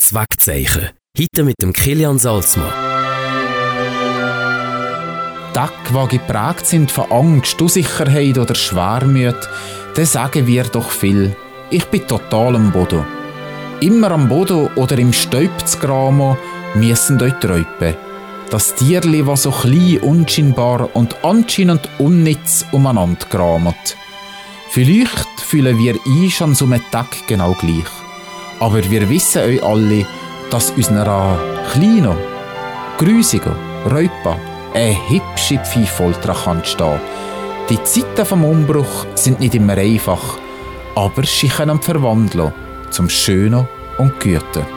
Das Wegzeichen. Heute mit dem Kilian Salzmann. Tage, die geprägt sind von Angst, Unsicherheit oder Schwermut, dann sagen wir doch viel. Ich bin total am Boden. Immer am Boden oder im Staub zu graben, müssen euch träupen. Das Tierli, das so klein, unscheinbar und anscheinend unnütz umeinander kramt. Vielleicht fühlen wir uns an so einem Tag genau gleich. Aber wir wissen euch alle, dass unserer kleinen, grusigen Räuber eine hübsche Pfeifolter kann stehen. Die Zeiten vom Umbruch sind nicht immer einfach, aber sie können verwandeln zum Schönen und Guten.